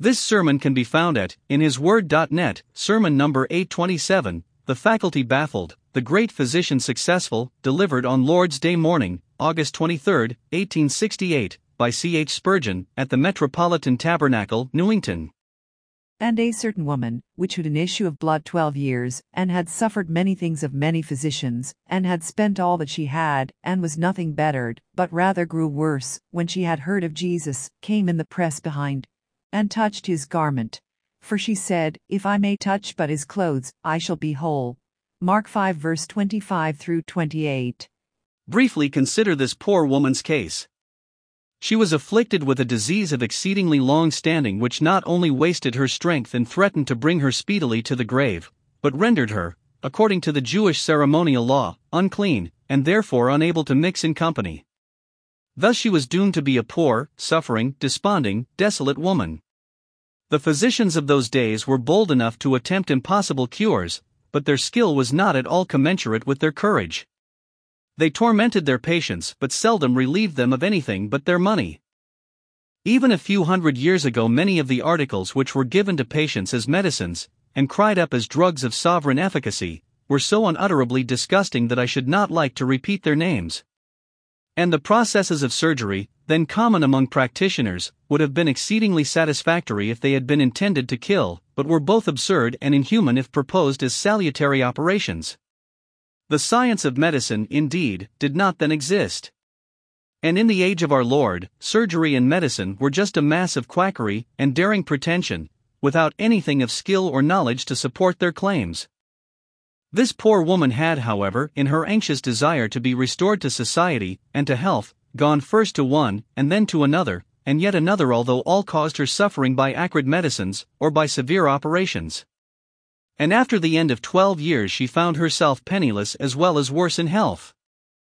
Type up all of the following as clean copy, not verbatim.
This sermon can be found at inhisword.net, sermon number 827, The Faculty Baffled, the Great Physician Successful, delivered on Lord's Day morning, August 23, 1868, by C. H. Spurgeon, at the Metropolitan Tabernacle, Newington. And a certain woman, which had an issue of blood 12 years, and had suffered many things of many physicians, and had spent all that she had, and was nothing bettered, but rather grew worse, when she had heard of Jesus, came in the press behind, and touched his garment. For she said, If I may touch but his clothes, I shall be whole. Mark 5 verse 25 through 28. Briefly consider this poor woman's case. She was afflicted with a disease of exceedingly long standing which not only wasted her strength and threatened to bring her speedily to the grave, but rendered her, according to the Jewish ceremonial law, unclean, and therefore unable to mix in company. Thus she was doomed to be a poor, suffering, desponding, desolate woman. The physicians of those days were bold enough to attempt impossible cures, but their skill was not at all commensurate with their courage. They tormented their patients but seldom relieved them of anything but their money. Even a few hundred years ago many of the articles which were given to patients as medicines, and cried up as drugs of sovereign efficacy, were so unutterably disgusting that I should not like to repeat their names. And the processes of surgery, then common among practitioners, would have been exceedingly satisfactory if they had been intended to kill, but were both absurd and inhuman if proposed as salutary operations. The science of medicine, indeed, did not then exist. And in the age of our Lord, surgery and medicine were just a mass of quackery and daring pretension, without anything of skill or knowledge to support their claims. This poor woman had, however, in her anxious desire to be restored to society and to health, gone first to one, and then to another, and yet another, although all caused her suffering by acrid medicines, or by severe operations. And after the end of 12 years she found herself penniless as well as worse in health.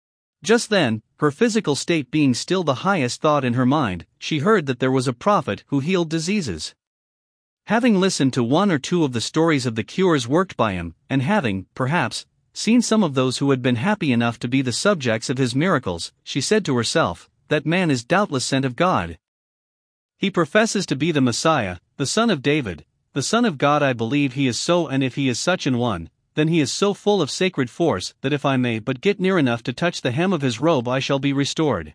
Just then, her physical state being still the highest thought in her mind, she heard that there was a prophet who healed diseases. Having listened to one or two of the stories of the cures worked by him, and having, perhaps, seen some of those who had been happy enough to be the subjects of his miracles, she said to herself, That man is doubtless sent of God. He professes to be the Messiah, the Son of David, the Son of God. I believe he is so, and if he is such an one, then he is so full of sacred force that if I may but get near enough to touch the hem of his robe I shall be restored.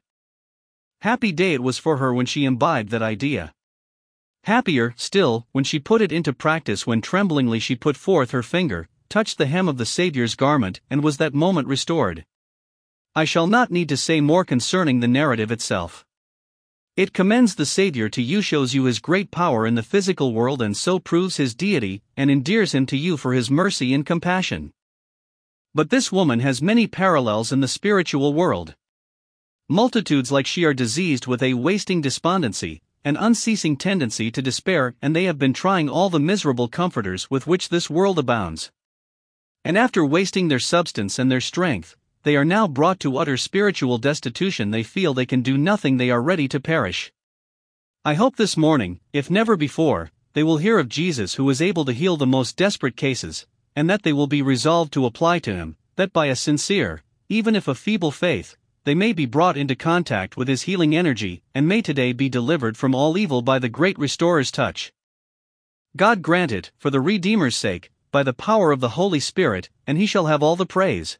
Happy day it was for her when she imbibed that idea. Happier, still, when she put it into practice, when tremblingly she put forth her finger, touched the hem of the Saviour's garment, and was that moment restored. I shall not need to say more concerning the narrative itself. It commends the Saviour to you, shows you his great power in the physical world, and so proves his deity, and endears him to you for his mercy and compassion. But this woman has many parallels in the spiritual world. Multitudes like she are diseased with a wasting despondency, an unceasing tendency to despair, and they have been trying all the miserable comforters with which this world abounds. And after wasting their substance and their strength, they are now brought to utter spiritual destitution. They feel they can do nothing, they are ready to perish. I hope this morning, if never before, they will hear of Jesus who is able to heal the most desperate cases, and that they will be resolved to apply to him, that by a sincere, even if a feeble faith, they may be brought into contact with his healing energy, and may today be delivered from all evil by the great Restorer's touch. God grant it, for the Redeemer's sake, by the power of the Holy Spirit, and he shall have all the praise.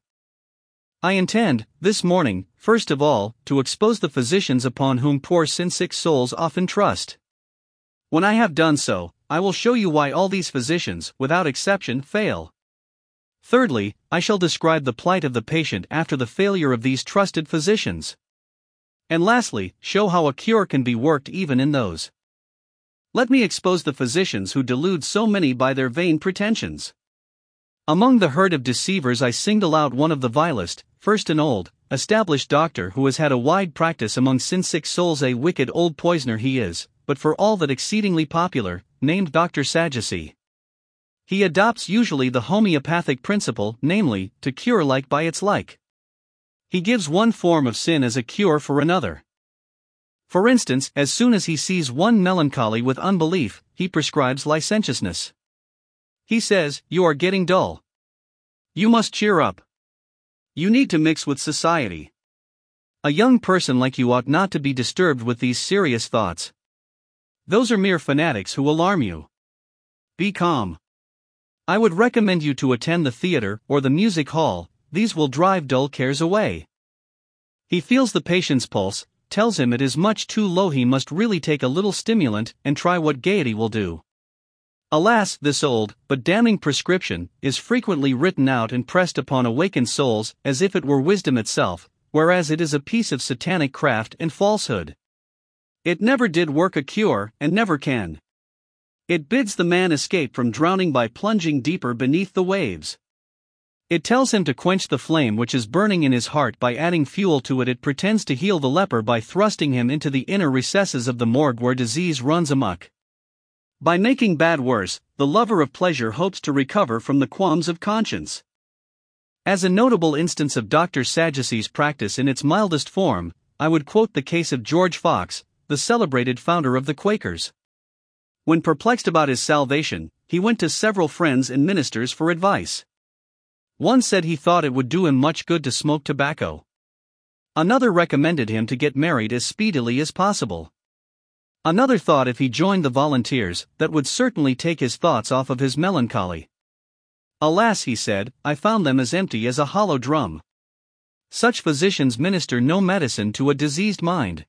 I intend, this morning, first of all, to expose the physicians upon whom poor sin-sick souls often trust. When I have done so, I will show you why all these physicians, without exception, fail. Thirdly, I shall describe the plight of the patient after the failure of these trusted physicians. And lastly, show how a cure can be worked even in those. Let me expose the physicians who delude so many by their vain pretensions. Among the herd of deceivers I single out one of the vilest, first an old, established doctor who has had a wide practice among sin-sick souls. A wicked old poisoner he is, but for all that exceedingly popular, named Dr. Sadducee. He adopts usually the homeopathic principle, namely, to cure like by its like. He gives one form of sin as a cure for another. For instance, as soon as he sees one melancholy with unbelief, he prescribes licentiousness. He says, "You are getting dull. You must cheer up. You need to mix with society. A young person like you ought not to be disturbed with these serious thoughts." Those are mere fanatics who alarm you. Be calm. I would recommend you to attend the theater or the music hall, these will drive dull cares away. He feels the patient's pulse, tells him it is much too low, he must really take a little stimulant and try what gaiety will do. Alas, this old, but damning prescription, is frequently written out and pressed upon awakened souls as if it were wisdom itself, whereas it is a piece of satanic craft and falsehood. It never did work a cure, and never can. It bids the man escape from drowning by plunging deeper beneath the waves. It tells him to quench the flame which is burning in his heart by adding fuel to it. It pretends to heal the leper by thrusting him into the inner recesses of the morgue where disease runs amok. By making bad worse, the lover of pleasure hopes to recover from the qualms of conscience. As a notable instance of Dr. Sadducee's practice in its mildest form, I would quote the case of George Fox, the celebrated founder of the Quakers. When perplexed about his salvation, he went to several friends and ministers for advice. One said he thought it would do him much good to smoke tobacco. Another recommended him to get married as speedily as possible. Another thought if he joined the volunteers, that would certainly take his thoughts off of his melancholy. Alas, he said, I found them as empty as a hollow drum. Such physicians minister no medicine to a diseased mind.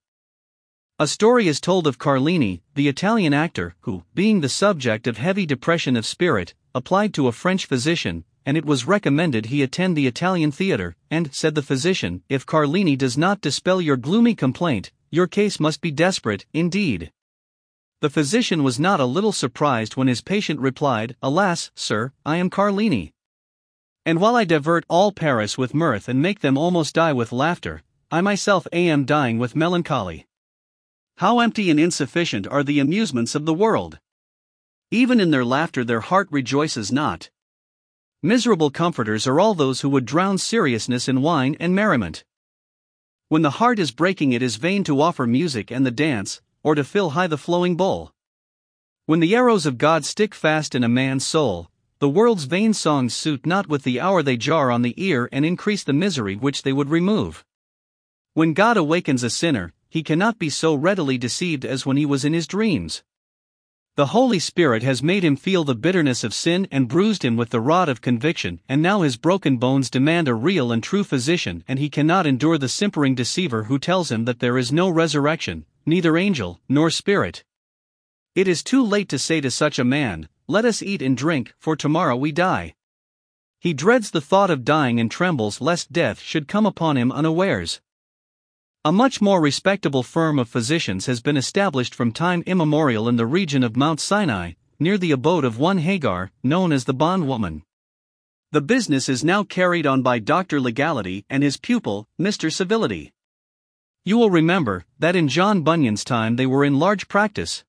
A story is told of Carlini, the Italian actor, who, being the subject of heavy depression of spirit, applied to a French physician, and it was recommended he attend the Italian theater, and, said the physician, if Carlini does not dispel your gloomy complaint, your case must be desperate, indeed. The physician was not a little surprised when his patient replied, Alas, sir, I am Carlini. And while I divert all Paris with mirth and make them almost die with laughter, I myself am dying with melancholy. How empty and insufficient are the amusements of the world! Even in their laughter their heart rejoices not. Miserable comforters are all those who would drown seriousness in wine and merriment. When the heart is breaking, it is vain to offer music and the dance, or to fill high the flowing bowl. When the arrows of God stick fast in a man's soul, the world's vain songs suit not with the hour they jar on the ear and increase the misery which they would remove. When God awakens a sinner, he cannot be so readily deceived as when he was in his dreams. The Holy Spirit has made him feel the bitterness of sin and bruised him with the rod of conviction, and now his broken bones demand a real and true physician, and he cannot endure the simpering deceiver who tells him that there is no resurrection, neither angel nor spirit. It is too late to say to such a man, Let us eat and drink, for tomorrow we die. He dreads the thought of dying and trembles lest death should come upon him unawares. A much more respectable firm of physicians has been established from time immemorial in the region of Mount Sinai, near the abode of one Hagar, known as the bondwoman. The business is now carried on by Dr. Legality and his pupil, Mr. Civility. You will remember that in John Bunyan's time they were in large practice.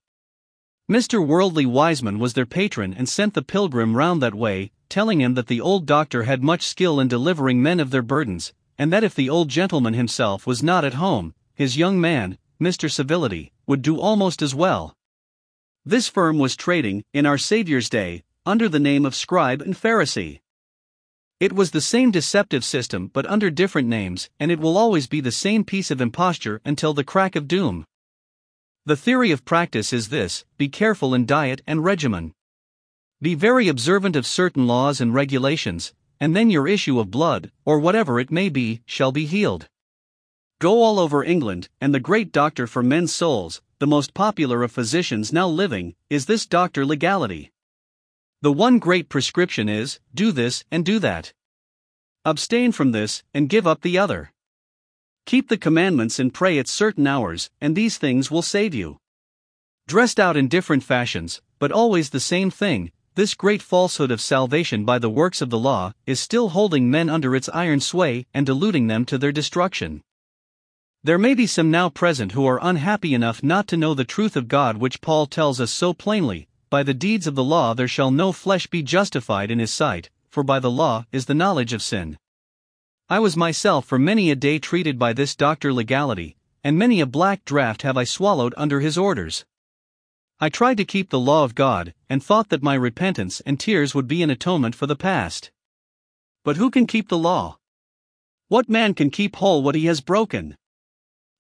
Mr. Worldly Wiseman was their patron and sent the pilgrim round that way, telling him that the old doctor had much skill in delivering men of their burdens, and that if the old gentleman himself was not at home, his young man, Mr. Civility, would do almost as well. This firm was trading, in our Saviour's day, under the name of Scribe and Pharisee. It was the same deceptive system but under different names, and it will always be the same piece of imposture until the crack of doom. The theory of practice is this: be careful in diet and regimen. Be very observant of certain laws and regulations, and then your issue of blood, or whatever it may be, shall be healed. Go all over England, and the great doctor for men's souls, the most popular of physicians now living, is this Dr. Legality. The one great prescription is, do this and do that. Abstain from this, and give up the other. Keep the commandments and pray at certain hours, and these things will save you. Dressed out in different fashions, but always the same thing, this great falsehood of salvation by the works of the law is still holding men under its iron sway and deluding them to their destruction. There may be some now present who are unhappy enough not to know the truth of God, which Paul tells us so plainly, by the deeds of the law there shall no flesh be justified in his sight, for by the law is the knowledge of sin. I was myself for many a day treated by this Dr. Legality, and many a black draught have I swallowed under his orders. I tried to keep the law of God, and thought that my repentance and tears would be an atonement for the past. But who can keep the law? What man can keep whole what he has broken?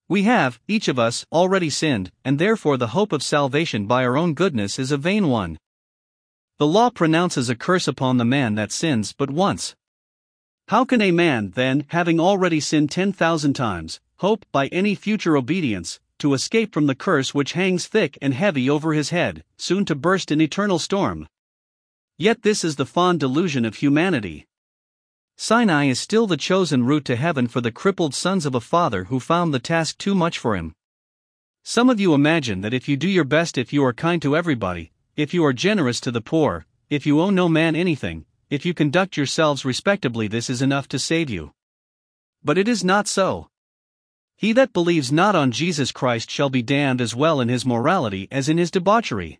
We have, each of us, already sinned, and therefore the hope of salvation by our own goodness is a vain one. The law pronounces a curse upon the man that sins but once. How can a man, then, having already sinned 10,000 times, hope, by any future obedience, to escape from the curse which hangs thick and heavy over his head, soon to burst in eternal storm? Yet this is the fond delusion of humanity. Sinai is still the chosen route to heaven for the crippled sons of a father who found the task too much for him. Some of you imagine that if you do your best, if you are kind to everybody, if you are generous to the poor, if you owe no man anything, if you conduct yourselves respectably, this is enough to save you. But it is not so. He that believes not on Jesus Christ shall be damned as well in his morality as in his debauchery.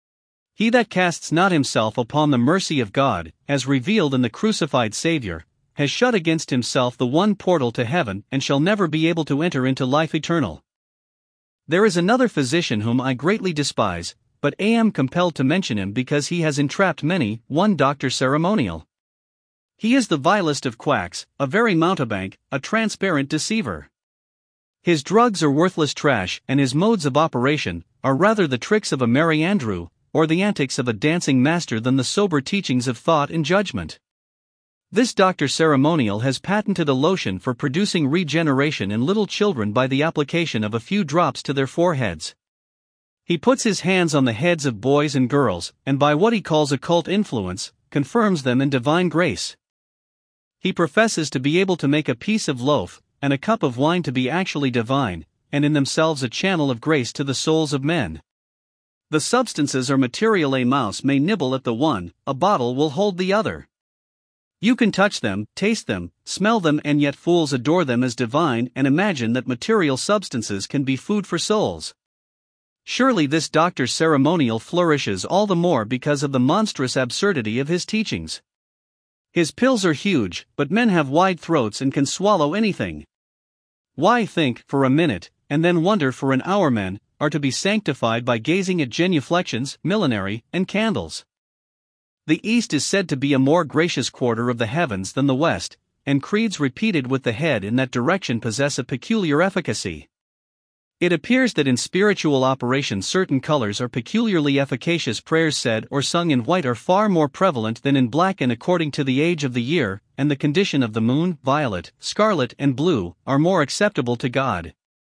He that casts not himself upon the mercy of God, as revealed in the crucified Savior, has shut against himself the one portal to heaven and shall never be able to enter into life eternal. There is another physician whom I greatly despise, but am compelled to mention him because he has entrapped many, one Dr. Ceremonial. He is the vilest of quacks, a very mountebank, a transparent deceiver. His drugs are worthless trash, and his modes of operation are rather the tricks of a merry andrew, or the antics of a dancing master than the sober teachings of thought and judgment. This Dr. Ceremonial has patented a lotion for producing regeneration in little children by the application of a few drops to their foreheads. He puts his hands on the heads of boys and girls, and by what he calls occult influence, confirms them in divine grace. He professes to be able to make a piece of loaf and a cup of wine to be actually divine, and in themselves a channel of grace to the souls of men. The substances are material. A mouse may nibble at the one, a bottle will hold the other. You can touch them, taste them, smell them, and yet fools adore them as divine and imagine that material substances can be food for souls. Surely this Dr. Ceremonial flourishes all the more because of the monstrous absurdity of his teachings. His pills are huge, but men have wide throats and can swallow anything. Why think for a minute, and then wonder for an hour? Men are to be sanctified by gazing at genuflections, millinery, and candles. The East is said to be a more gracious quarter of the heavens than the West, and creeds repeated with the head in that direction possess a peculiar efficacy. It appears that in spiritual operation certain colors are peculiarly efficacious. Prayers said or sung in white are far more prevalent than in black, and according to the age of the year and the condition of the moon, violet, scarlet, and blue are more acceptable to God.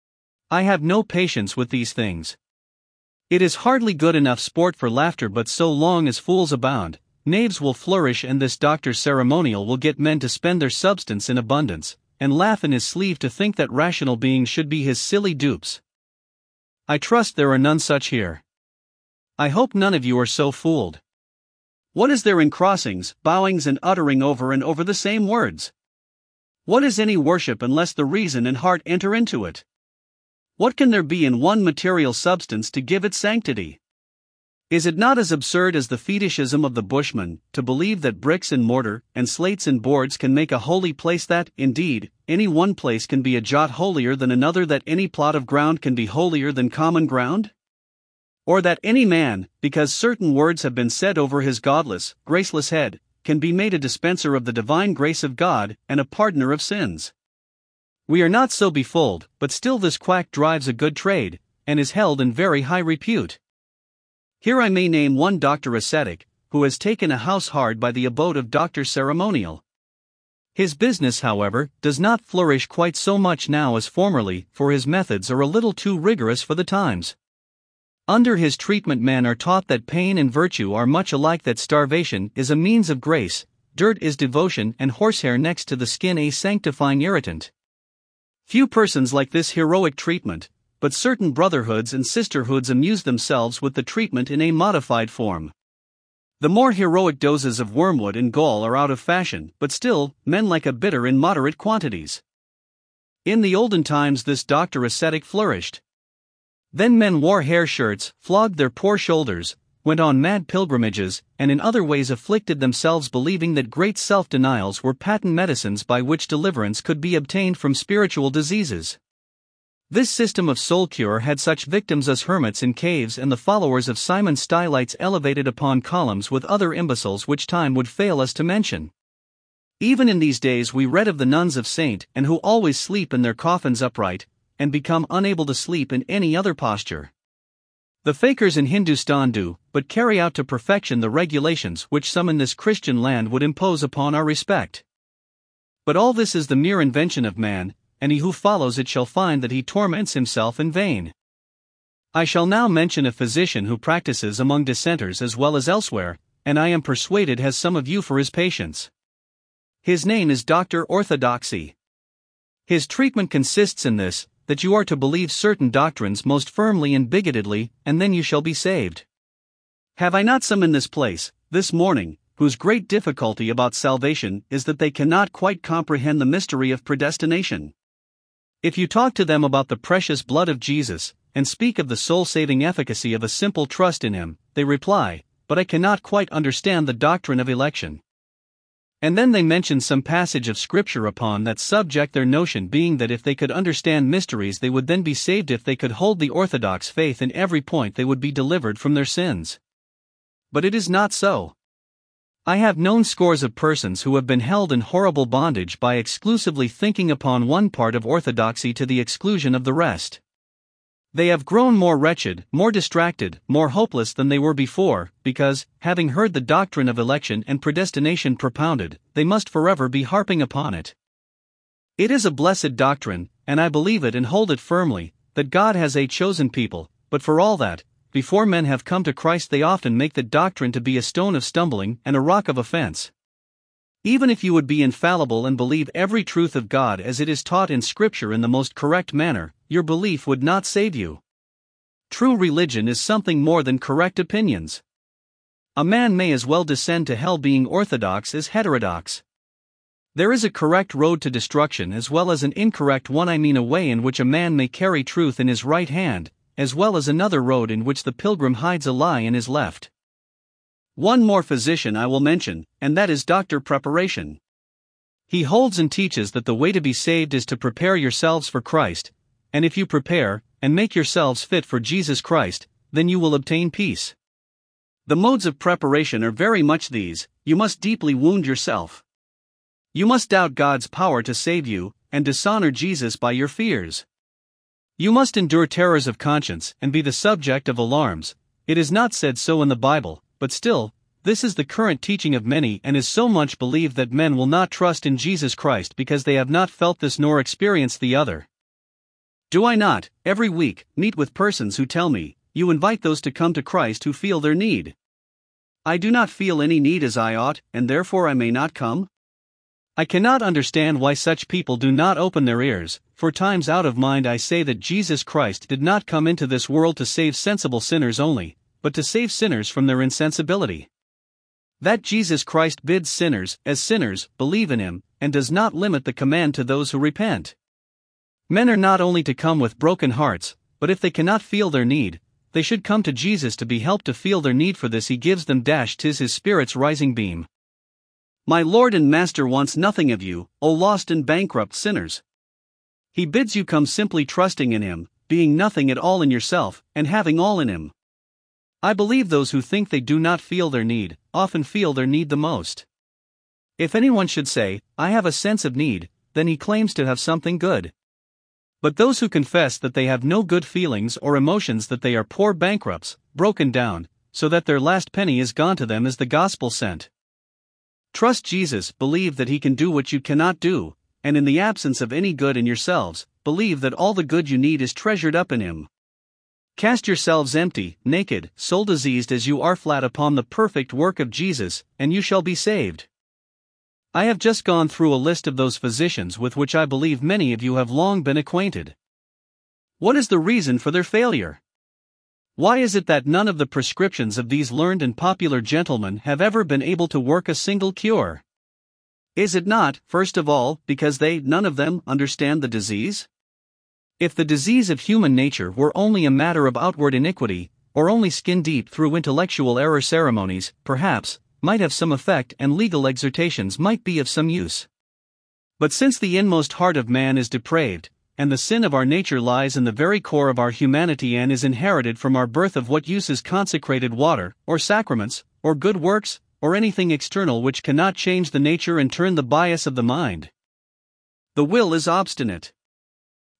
I have no patience with these things. It is hardly good enough sport for laughter, but so long as fools abound, knaves will flourish, and this Dr. Ceremonial will get men to spend their substance in abundance, and laugh in his sleeve to think that rational beings should be his silly dupes. I trust there are none such here. I hope none of you are so fooled. What is there in crossings, bowings, and uttering over and over the same words? What is any worship unless the reason and heart enter into it? What can there be in one material substance to give it sanctity? Is it not as absurd as the fetishism of the Bushman, to believe that bricks and mortar, and slates and boards can make a holy place, that, indeed, any one place can be a jot holier than another, that any plot of ground can be holier than common ground? Or that any man, because certain words have been said over his godless, graceless head, can be made a dispenser of the divine grace of God, and a pardoner of sins? We are not so befooled, but still this quack drives a good trade, and is held in very high repute. Here I may name one Dr. Ascetic, who has taken a house hard by the abode of Dr. Ceremonial. His business, however, does not flourish quite so much now as formerly, for his methods are a little too rigorous for the times. Under his treatment men are taught that pain and virtue are much alike, that starvation is a means of grace, dirt is devotion, and horsehair next to the skin a sanctifying irritant. Few persons like this heroic treatment, but certain brotherhoods and sisterhoods amuse themselves with the treatment in a modified form. The more heroic doses of wormwood and gall are out of fashion, but still, men like a bitter in moderate quantities. In the olden times this Dr. Ascetic flourished. Then men wore hair shirts, flogged their poor shoulders, went on mad pilgrimages, and in other ways afflicted themselves, believing that great self-denials were patent medicines by which deliverance could be obtained from spiritual diseases. This system of soul cure had such victims as hermits in caves and the followers of Simon Stylites elevated upon columns, with other imbeciles which time would fail us to mention. Even in these days we read of the nuns of Saint and who always sleep in their coffins upright, and become unable to sleep in any other posture. The fakers in Hindustan do but carry out to perfection the regulations which some in this Christian land would impose upon our respect. But all this is the mere invention of man, and he who follows it shall find that he torments himself in vain. I shall now mention a physician who practices among dissenters as well as elsewhere, and I am persuaded has some of you for his patients. His name is Dr. Orthodoxy. His treatment consists in this, that you are to believe certain doctrines most firmly and bigotedly, and then you shall be saved. Have I not some in this place, this morning, whose great difficulty about salvation is that they cannot quite comprehend the mystery of predestination? If you talk to them about the precious blood of Jesus, and speak of the soul-saving efficacy of a simple trust in Him, they reply, "But I cannot quite understand the doctrine of election." And then they mention some passage of Scripture upon that subject, their notion being that if they could understand mysteries they would then be saved. If they could hold the orthodox faith in every point they would be delivered from their sins. But it is not so. I have known scores of persons who have been held in horrible bondage by exclusively thinking upon one part of orthodoxy to the exclusion of the rest. They have grown more wretched, more distracted, more hopeless than they were before, because, having heard the doctrine of election and predestination propounded, they must forever be harping upon it. It is a blessed doctrine, and I believe it and hold it firmly, that God has a chosen people, but for all that, before men have come to Christ they often make the doctrine to be a stone of stumbling and a rock of offense. Even if you would be infallible and believe every truth of God as it is taught in Scripture in the most correct manner, your belief would not save you. True religion is something more than correct opinions. A man may as well descend to hell being orthodox as heterodox. There is a correct road to destruction as well as an incorrect one, I mean a way in which a man may carry truth in his right hand, as well as another road in which the pilgrim hides a lie in his left. One more physician I will mention, and that is Dr. Preparation. He holds and teaches that the way to be saved is to prepare yourselves for Christ, and if you prepare, and make yourselves fit for Jesus Christ, then you will obtain peace. The modes of preparation are very much these: you must deeply wound yourself. You must doubt God's power to save you, and dishonor Jesus by your fears. You must endure terrors of conscience, and be the subject of alarms. It is not said so in the Bible, but still, this is the current teaching of many and is so much believed that men will not trust in Jesus Christ because they have not felt this nor experienced the other. Do I not, every week, meet with persons who tell me, "You invite those to come to Christ who feel their need. I do not feel any need as I ought, and therefore I may not come?" I cannot understand why such people do not open their ears. For times out of mind I say that Jesus Christ did not come into this world to save sensible sinners only, but to save sinners from their insensibility. That Jesus Christ bids sinners, as sinners, believe in Him, and does not limit the command to those who repent. Men are not only to come with broken hearts, but if they cannot feel their need, they should come to Jesus to be helped to feel their need. For this He gives them. 'Tis His Spirit's rising beam. My Lord and Master wants nothing of you, O lost and bankrupt sinners. He bids you come simply trusting in Him, being nothing at all in yourself, and having all in Him. I believe those who think they do not feel their need, often feel their need the most. If anyone should say, "I have a sense of need," then he claims to have something good. But those who confess that they have no good feelings or emotions, that they are poor bankrupts, broken down, so that their last penny is gone to them as the gospel sent. Trust Jesus, believe that He can do what you cannot do, and in the absence of any good in yourselves, believe that all the good you need is treasured up in Him. Cast yourselves empty, naked, soul-diseased as you are flat upon the perfect work of Jesus, and you shall be saved. I have just gone through a list of those physicians with which I believe many of you have long been acquainted. What is the reason for their failure? Why is it that none of the prescriptions of these learned and popular gentlemen have ever been able to work a single cure? Is it not, first of all, because they, none of them, understand the disease? If the disease of human nature were only a matter of outward iniquity, or only skin-deep through intellectual error, ceremonies, perhaps, might have some effect and legal exhortations might be of some use. But since the inmost heart of man is depraved, and the sin of our nature lies in the very core of our humanity and is inherited from our birth, of what use is consecrated water, or sacraments, or good works, or anything external which cannot change the nature and turn the bias of the mind? The will is obstinate.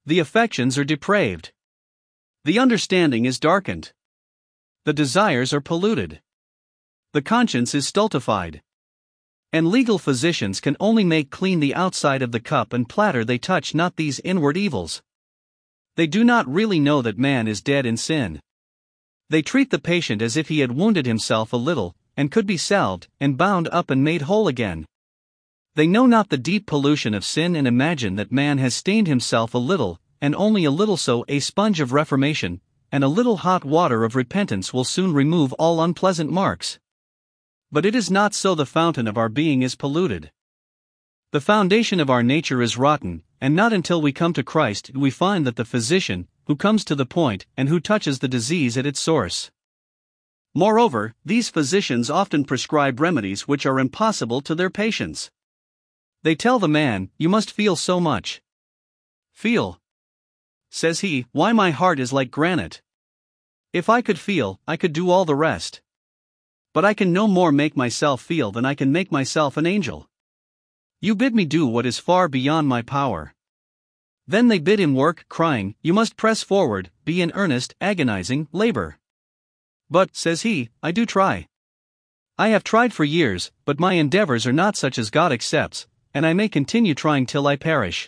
The affections are depraved. The understanding is darkened. The desires are polluted. The conscience is stultified. And legal physicians can only make clean the outside of the cup and platter, they touch not these inward evils. They do not really know that man is dead in sin. They treat the patient as if he had wounded himself a little, and could be salved, and bound up and made whole again. They know not the deep pollution of sin and imagine that man has stained himself a little, and only a little, so a sponge of reformation, and a little hot water of repentance will soon remove all unpleasant marks. But it is not so. The fountain of our being is polluted. The foundation of our nature is rotten, and not until we come to Christ do we find that the physician, who comes to the point, and who touches the disease at its source. Moreover, these physicians often prescribe remedies which are impossible to their patients. They tell the man, "You must feel so much." "Feel?" says he, "why, my heart is like granite. If I could feel, I could do all the rest. But I can no more make myself feel than I can make myself an angel. You bid me do what is far beyond my power." Then they bid him work, crying, "You must press forward, be in earnest, agonizing labor." "But," says he, "I do try. I have tried for years, but my endeavors are not such as God accepts, and I may continue trying till I perish.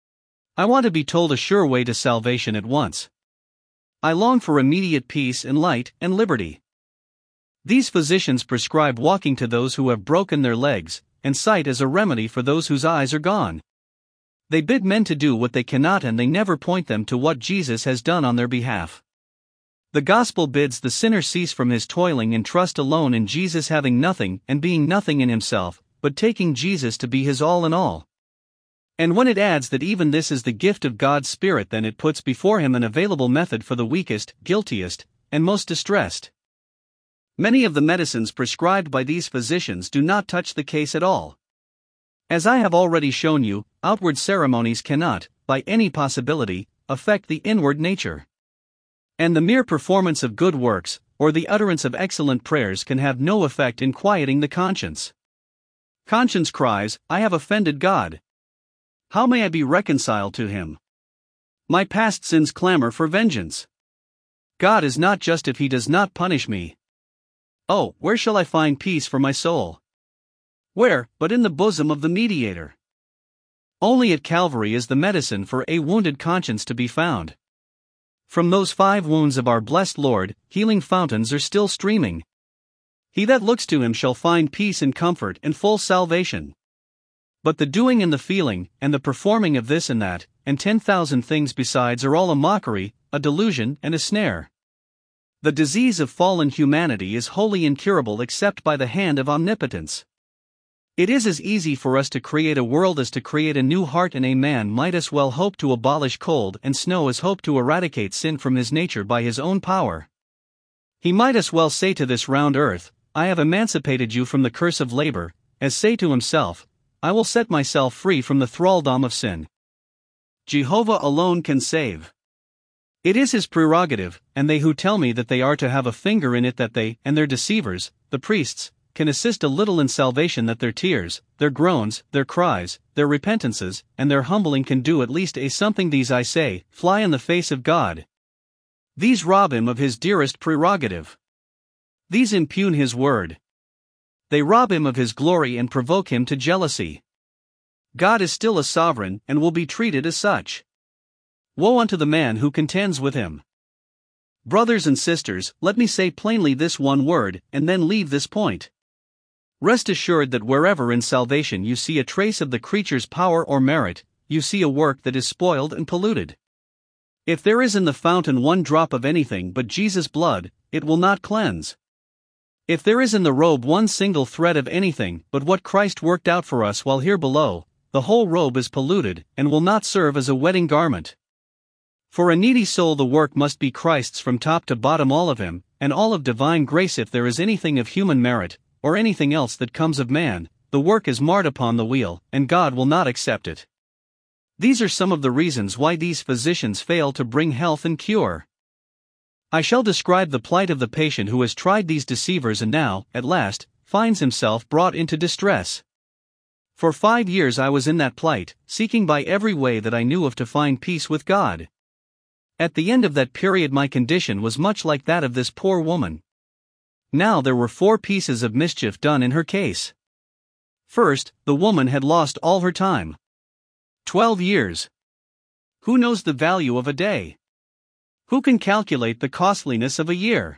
I want to be told a sure way to salvation at once. I long for immediate peace and light and liberty." These physicians prescribe walking to those who have broken their legs, and sight as a remedy for those whose eyes are gone. They bid men to do what they cannot, and they never point them to what Jesus has done on their behalf. The gospel bids the sinner cease from his toiling and trust alone in Jesus, having nothing and being nothing in himself, but taking Jesus to be his all in all. And when it adds that even this is the gift of God's Spirit, then it puts before him an available method for the weakest, guiltiest, and most distressed. Many of the medicines prescribed by these physicians do not touch the case at all. As I have already shown you, outward ceremonies cannot, by any possibility, affect the inward nature. And the mere performance of good works, or the utterance of excellent prayers, can have no effect in quieting the conscience. Conscience cries, "I have offended God. How may I be reconciled to him? My past sins clamor for vengeance. God is not just if he does not punish me. Oh, where shall I find peace for my soul? Where, but in the bosom of the Mediator? Only at Calvary is the medicine for a wounded conscience to be found. From those 5 wounds of our blessed Lord, healing fountains are still streaming. He that looks to him shall find peace and comfort and full salvation. But the doing and the feeling, and the performing of this and that, and 10,000 things besides, are all a mockery, a delusion, and a snare. The disease of fallen humanity is wholly incurable except by the hand of omnipotence. It is as easy for us to create a world as to create a new heart, and a man might as well hope to abolish cold and snow as hope to eradicate sin from his nature by his own power. He might as well say to this round earth, "I have emancipated you from the curse of labor," as say to himself, "I will set myself free from the thraldom of sin." Jehovah alone can save. It is his prerogative, and they who tell me that they are to have a finger in it, that they, and their deceivers, the priests, can assist a little in salvation, that their tears, their groans, their cries, their repentances, and their humbling can do at least a something. These, I say, fly in the face of God. These rob him of his dearest prerogative. These impugn his word. They rob him of his glory and provoke him to jealousy. God is still a sovereign, and will be treated as such. Woe unto the man who contends with him. Brothers and sisters, let me say plainly this one word, and then leave this point. Rest assured that wherever in salvation you see a trace of the creature's power or merit, you see a work that is spoiled and polluted. If there is in the fountain one drop of anything but Jesus' blood, it will not cleanse. If there is in the robe one single thread of anything but what Christ worked out for us while here below, the whole robe is polluted, and will not serve as a wedding garment. For a needy soul the work must be Christ's from top to bottom, all of him, and all of divine grace. If there is anything of human merit, or anything else that comes of man, the work is marred upon the wheel, and God will not accept it. These are some of the reasons why these physicians fail to bring health and cure. I shall describe the plight of the patient who has tried these deceivers and now, at last, finds himself brought into distress. For 5 years I was in that plight, seeking by every way that I knew of to find peace with God. At the end of that period my condition was much like that of this poor woman. Now there were 4 pieces of mischief done in her case. First, the woman had lost all her time. 12 years. Who knows the value of a day? Who can calculate the costliness of a year?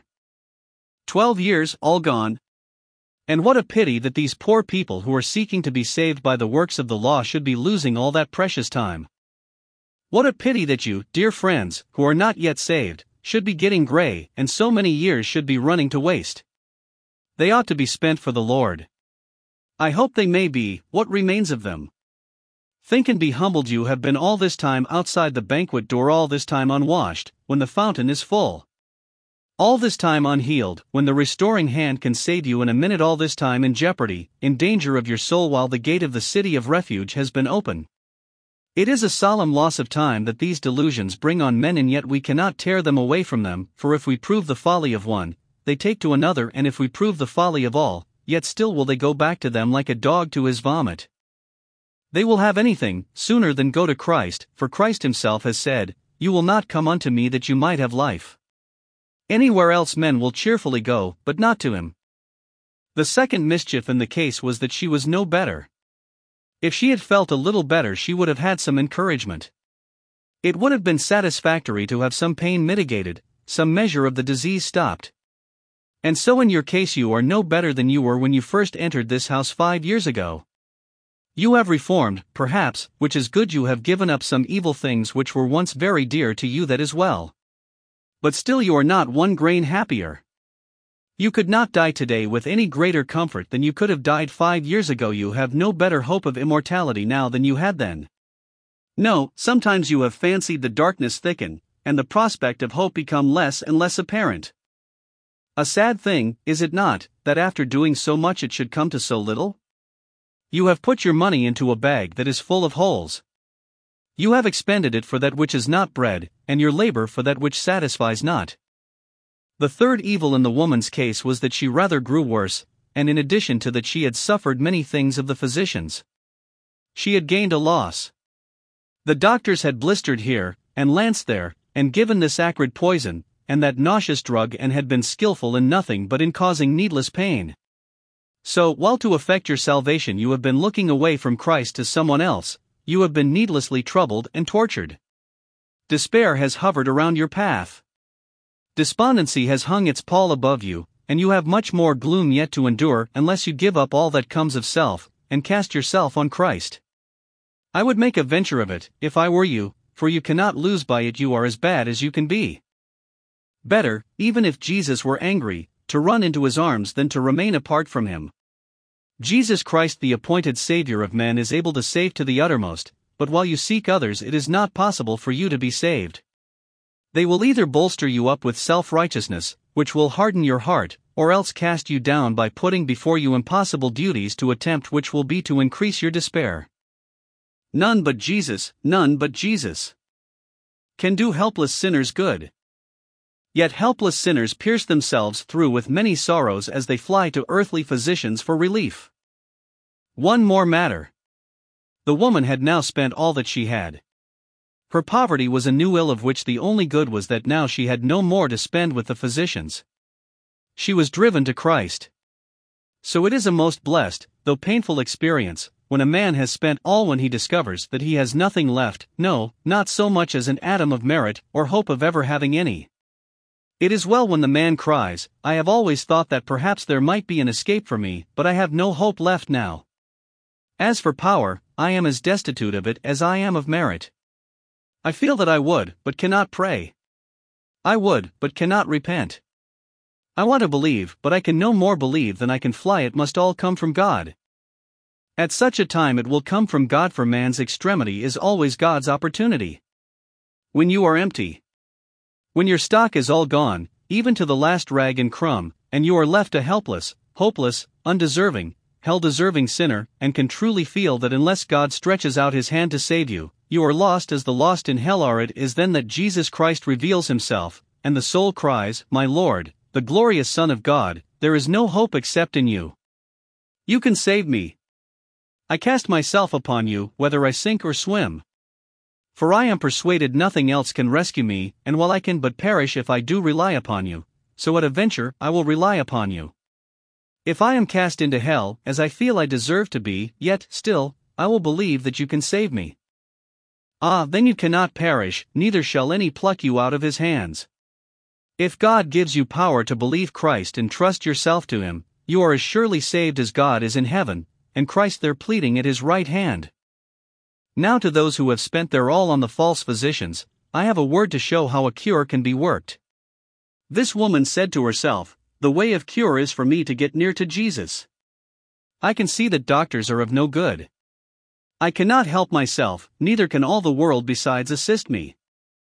12 years, all gone. And what a pity that these poor people who are seeking to be saved by the works of the law should be losing all that precious time. What a pity that you, dear friends, who are not yet saved, should be getting gray, and so many years should be running to waste. They ought to be spent for the Lord. I hope they may be, what remains of them. Think and be humbled, you have been all this time outside the banquet door, all this time unwashed, when the fountain is full. All this time unhealed, when the restoring hand can save you in a minute, all this time in jeopardy, in danger of your soul while the gate of the city of refuge has been open. It is a solemn loss of time that these delusions bring on men, and yet we cannot tear them away from them, for if we prove the folly of one, they take to another, and if we prove the folly of all, yet still will they go back to them like a dog to his vomit. They will have anything sooner than go to Christ, for Christ himself has said, "You will not come unto me that you might have life." Anywhere else men will cheerfully go, but not to him. The second mischief in the case was that she was no better. If she had felt a little better, she would have had some encouragement. It would have been satisfactory to have some pain mitigated, some measure of the disease stopped. And so in your case you are no better than you were when you first entered this house 5 years ago. You have reformed, perhaps, which is good. You have given up some evil things which were once very dear to you, that is well. But still you are not 1 grain happier. You could not die today with any greater comfort than you could have died 5 years ago. You have no better hope of immortality now than you had then. No, sometimes you have fancied the darkness thicken, and the prospect of hope become less and less apparent. A sad thing, is it not, that after doing so much it should come to so little? You have put your money into a bag that is full of holes. You have expended it for that which is not bread, and your labor for that which satisfies not. The third evil in the woman's case was that she rather grew worse, and in addition to that she had suffered many things of the physicians. She had gained a loss. The doctors had blistered here, and lanced there, and given this acrid poison, and that nauseous drug, and had been skillful in nothing but in causing needless pain. So, while to effect your salvation you have been looking away from Christ to someone else, you have been needlessly troubled and tortured. Despair has hovered around your path. Despondency has hung its pall above you, and you have much more gloom yet to endure unless you give up all that comes of self, and cast yourself on Christ. I would make a venture of it, if I were you, for you cannot lose by it. You are as bad as you can be. Better, even if Jesus were angry, to run into his arms than to remain apart from him. Jesus Christ, the appointed Savior of men, is able to save to the uttermost, but while you seek others it is not possible for you to be saved. They will either bolster you up with self-righteousness, which will harden your heart, or else cast you down by putting before you impossible duties to attempt, which will be to increase your despair. None but Jesus can do helpless sinners good. Yet helpless sinners pierce themselves through with many sorrows as they fly to earthly physicians for relief. One more matter. The woman had now spent all that she had. Her poverty was a new ill, of which the only good was that now she had no more to spend with the physicians. She was driven to Christ. So it is a most blessed, though painful experience, when a man has spent all, when he discovers that he has nothing left, no, not so much as an atom of merit or hope of ever having any. It is well when the man cries, "I have always thought that perhaps there might be an escape for me, but I have no hope left now. As for power, I am as destitute of it as I am of merit. I feel that I would, but cannot pray. I would, but cannot repent. I want to believe, but I can no more believe than I can fly. It must all come from God. At such a time it will come from God, for man's extremity is always God's opportunity. When you are empty, when your stock is all gone, even to the last rag and crumb, and you are left a helpless, hopeless, undeserving, hell-deserving sinner, and can truly feel that unless God stretches out his hand to save you, you are lost as the lost in hell are, it is then that Jesus Christ reveals himself, and the soul cries, "My Lord, the glorious Son of God, there is no hope except in you. You can save me. I cast myself upon you, whether I sink or swim. For I am persuaded nothing else can rescue me, and while I can but perish if I do rely upon you, so at a venture I will rely upon you. If I am cast into hell, as I feel I deserve to be, yet, still, I will believe that you can save me. Ah, then you cannot perish, neither shall any pluck you out of his hands. If God gives you power to believe Christ and trust yourself to him, you are as surely saved as God is in heaven, and Christ there pleading at his right hand. Now to those who have spent their all on the false physicians, I have a word to show how a cure can be worked. This woman said to herself, "The way of cure is for me to get near to Jesus. I can see that doctors are of no good. I cannot help myself, neither can all the world besides assist me.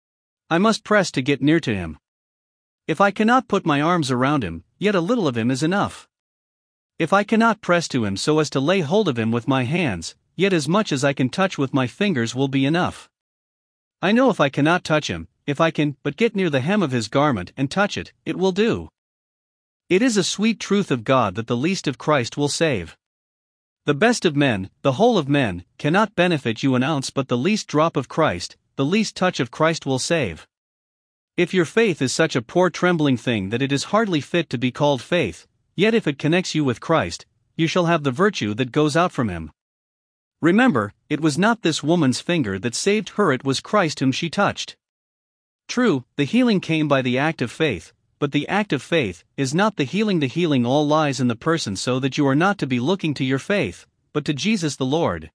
I must press to get near to him. If I cannot put my arms around him, yet a little of him is enough. If I cannot press to him so as to lay hold of him with my hands, yet as much as I can touch with my fingers will be enough. I know if I cannot touch him, if I can but get near the hem of his garment and touch it, it will do." It is a sweet truth of God that the least of Christ will save. The best of men, the whole of men, cannot benefit you an ounce, but the least drop of Christ, the least touch of Christ will save. If your faith is such a poor trembling thing that it is hardly fit to be called faith, yet if it connects you with Christ, you shall have the virtue that goes out from him. Remember, it was not this woman's finger that saved her, it was Christ whom she touched. True, the healing came by the act of faith, but the act of faith is not the healing. The healing all lies in the person, so that you are not to be looking to your faith, but to Jesus the Lord.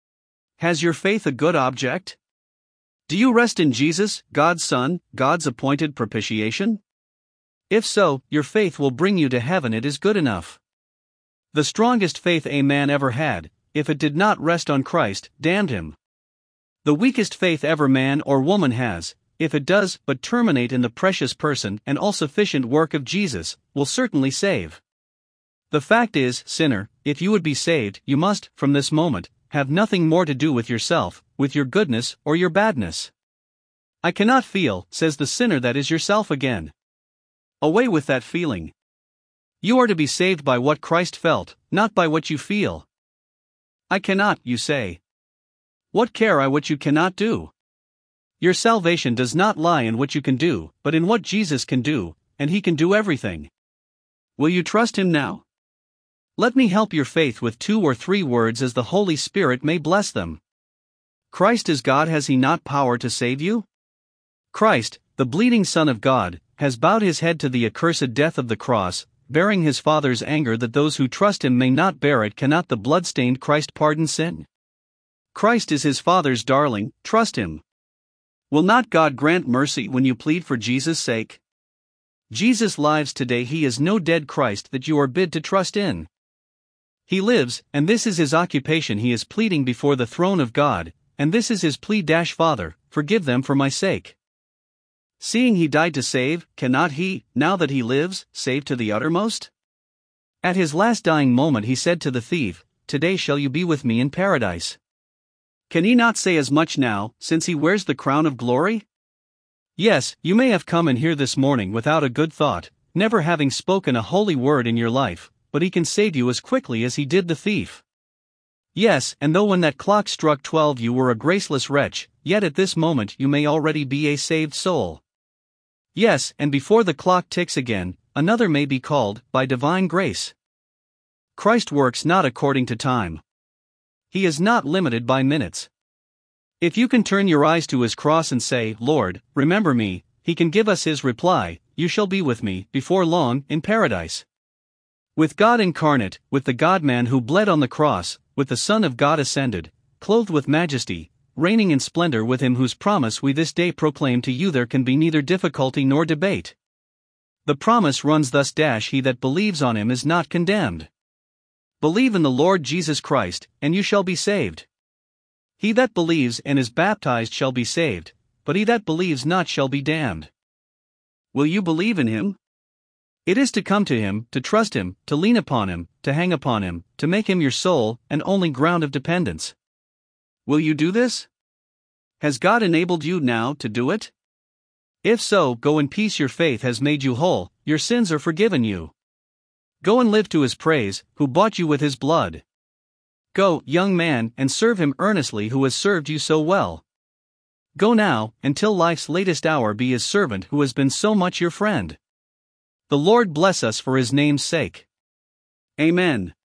Has your faith a good object? Do you rest in Jesus, God's Son, God's appointed propitiation? If so, your faith will bring you to heaven. It is good enough. The strongest faith a man ever had, if it did not rest on Christ, damned him. The weakest faith ever man or woman has, if it does but terminate in the precious person and all-sufficient work of Jesus, will certainly save. The fact is, sinner, if you would be saved, you must, from this moment, have nothing more to do with yourself, with your goodness or your badness. "I cannot feel," says the sinner, "that is yourself again. Away with that feeling. You are to be saved by what Christ felt, not by what you feel. I cannot, you say. What care I what you cannot do? Your salvation does not lie in what you can do, but in what Jesus can do, and he can do everything. Will you trust him now? Let me help your faith with 2 or 3 words as the Holy Spirit may bless them. Christ is God. Has he not power to save you? Christ, the bleeding Son of God, has bowed his head to the accursed death of the cross, bearing his Father's anger that those who trust him may not bear it. Cannot the blood-stained Christ pardon sin? Christ is his Father's darling, trust him. Will not God grant mercy when you plead for Jesus' sake? Jesus lives today. He is no dead Christ that you are bid to trust in. He lives, and this is his occupation. He is pleading before the throne of God, and this is his plea: Father, forgive them for my sake. Seeing he died to save, cannot he, now that he lives, save to the uttermost? At his last dying moment he said to the thief, "Today shall you be with me in paradise." Can he not say as much now, since he wears the crown of glory? Yes, you may have come in here this morning without a good thought, never having spoken a holy word in your life, but he can save you as quickly as he did the thief. Yes, and though when that clock struck 12 you were a graceless wretch, yet at this moment you may already be a saved soul. Yes, and before the clock ticks again, another may be called, by divine grace. Christ works not according to time. He is not limited by minutes. If you can turn your eyes to his cross and say, "Lord, remember me," he can give us his reply, "You shall be with me, before long, in paradise." With God incarnate, with the God-man who bled on the cross, with the Son of God ascended, clothed with majesty, reigning in splendor with him whose promise we this day proclaim to you, there can be neither difficulty nor debate. The promise runs thus: He that believes on him is not condemned. Believe in the Lord Jesus Christ, and you shall be saved. He that believes and is baptized shall be saved, but he that believes not shall be damned. Will you believe in him? It is to come to him, to trust him, to lean upon him, to hang upon him, to make him your sole and only ground of dependence. Will you do this? Has God enabled you now to do it? If so, go in peace. Your faith has made you whole, your sins are forgiven you. Go and live to his praise, who bought you with his blood. Go, young man, and serve him earnestly who has served you so well. Go now, and till life's latest hour be his servant who has been so much your friend. The Lord bless us for his name's sake. Amen.